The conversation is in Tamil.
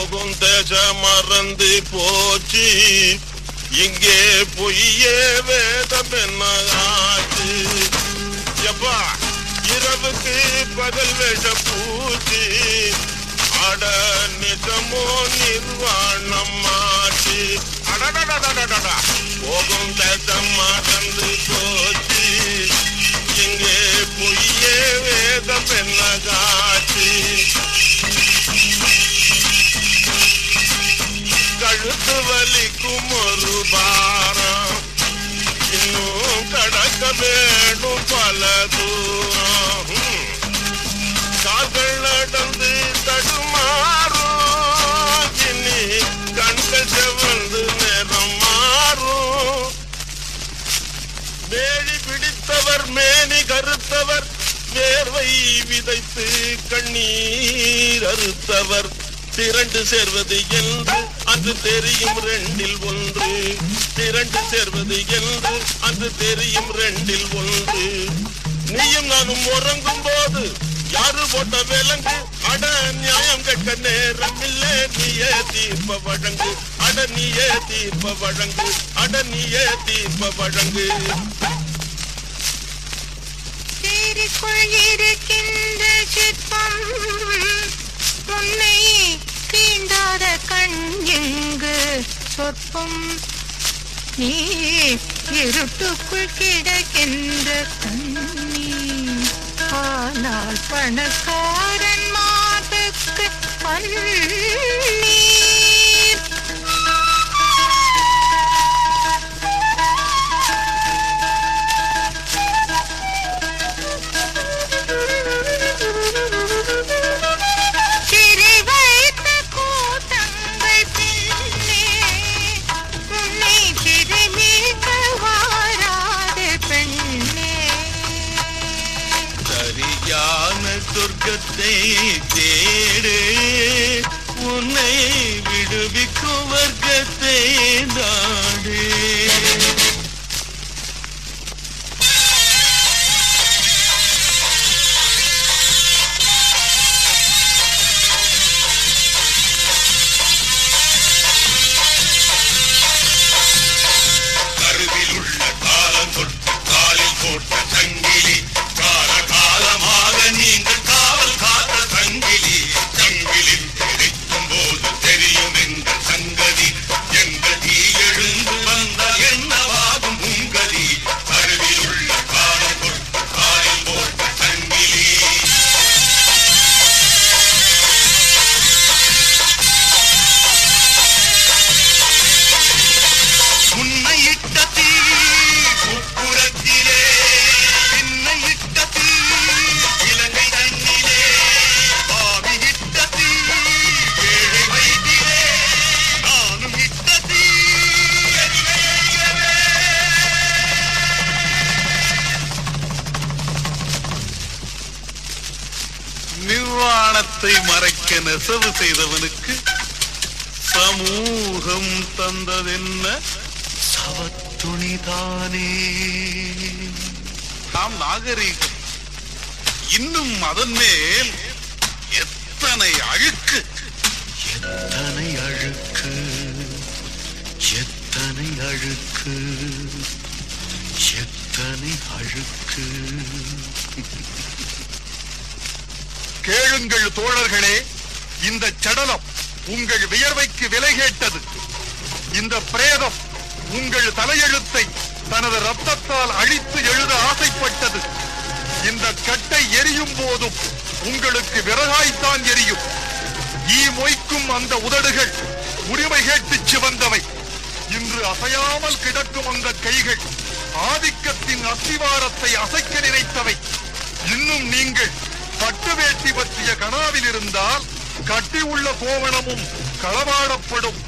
போகும் தேச மறந்து போச்சு, இங்கே பொய்யே வேதம் என்ன ஆச்சு. எப்பா இரவுக்கு பகல் வேஷ பூச்சி, அட நிஜமோ நிர்வாணம் ஆச்சு. அடடடடடடா போகும் தேசம் மறந்து போச்சு, இங்கே பொய்யே வேதம் என்ன காட்சி. கழுத்து வலிக்கும் ஒரு பாரம், இன்னும் கடக்க வேணும் பல தூரம். கால்கள் நடந்து தடுமாறும், இனி கண்கள் செவந்து நேரம் மாறும். வேலி பிடித்தவர் மேனி கருத்தவர், வேர்வை விதைத்து கண்ணீர் அறுத்தவர். திரண்டு சேர்வது என்று அது தெரியும் ரெண்டில் ஒன்று, திரண்டு சேர்வது என்று அது தெரியும் ரெண்டில் ஒன்று. நீயும் நானும் உறங்கும் போது யாரு போட்ட விலங்கு, அட நியாயம் கேட்க நேரம் இல்லை, நீயே தீர்ப்ப வழங்கு. அட நீயே தீர்ப்ப வழங்கு, அட நீயே தீர்ப்ப வழங்கு. தேருக்குள் இருக்கின்ற சிற்பம், உன்னை தீண்டாத கண் எங்கு சொற்பம். நீ இருட்டுக்குள் கிடக்கின்ற கண்ணீர், ஆனால் பணக்காரன் மாதக்கு பன்னீர். சொர்க்கத்தை தேடு, உன்னை விடுவிக்கும் வர்க்கத்தை நாடு. கருவில் உள்ள காலம் தொட்டு காலில் போட்ட சங்கிலி, கால காலமாக நீங்கள் காவல் காத்த சங்கிலி. சங்கிலில் கிடைக்கும் போது தெரியும் எங்கள் சங்கதி, எங்கள் தீ எழுந்து வந்தால் என்னவாகும் உங்கதி. கருவில் உள்ள காலம் தொட்டு காலில் போட்ட சங்கிலி. உன்னை இட்ட தீ உப்புரத்திலே, என்னை இட்ட தீ இலங்கை தண்ணிலே, பாவி இட்ட தீ ஏழை வயிற்றிலே, நானும் இட்ட தீ நிர்வாணத்தை மறைக்க நெசவு செய்தவனுக்கு சமூகம் தந்ததென்ன சவத்துணிதானே. நாம் நாகரீகம், இன்னும் அதன் மேல் எத்தனை அழுக்கு, எத்தனை அழுக்கு, எத்தனை அழுக்கு, எத்தனை அழுக்கு. கேளுங்கள் தோழர்களே, இந்த சடலம் உங்கள் வியர்வைக்கு விலை கேட்டது. இந்த பிரேதம் உங்கள் தலையெழுத்தை தனது ரத்தத்தால் அழித்து எழுத ஆசைப்பட்டது. இந்த கட்டை எரியும் போதும் உங்களுக்கு விறகாய்த்தான் எரியும். ஈ மொய்க்கும் அந்த உதடுகள் உரிமை கேட்டு சிவந்தவை. இன்று அசையாமல் கிடக்கும் அந்த கைகள் ஆதிக்கத்தின் அஸ்திவாரத்தை அசைக்க நினைத்தவை. இன்னும் நீங்கள் பட்டு வேட்டி பற்றிய கனாவில் இருந்தால் கட்டி உள்ள கோவணமும் களவாடப்படும்.